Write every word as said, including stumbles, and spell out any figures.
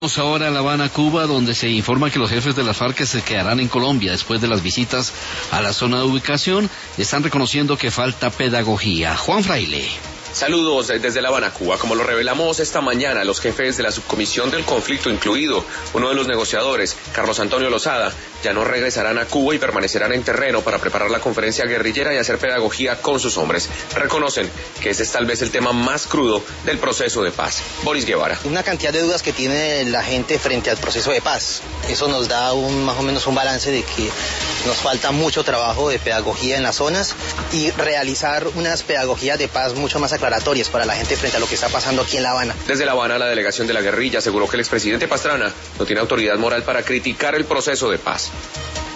Vamos ahora a La Habana, Cuba, donde se informa que los jefes de las FARC se quedarán en Colombia después de las visitas a la zona de ubicación. Están reconociendo que falta pedagogía. Juan Fraile. Saludos desde La Habana, Cuba. Como lo revelamos esta mañana, los jefes de la subcomisión del conflicto, incluido uno de los negociadores, Carlos Antonio Lozada, ya no regresarán a Cuba y permanecerán en terreno para preparar la conferencia guerrillera y hacer pedagogía con sus hombres. Reconocen que ese es tal vez el tema más crudo del proceso de paz. Boris Guevara. Una cantidad de dudas que tiene la gente frente al proceso de paz. Eso nos da un, más o menos un balance de que nos falta mucho trabajo de pedagogía en las zonas y realizar unas pedagogías de paz mucho más aclaratorias para la gente frente a lo que está pasando aquí en La Habana. Desde La Habana, la delegación de la guerrilla aseguró que el expresidente Pastrana no tiene autoridad moral para criticar el proceso de paz.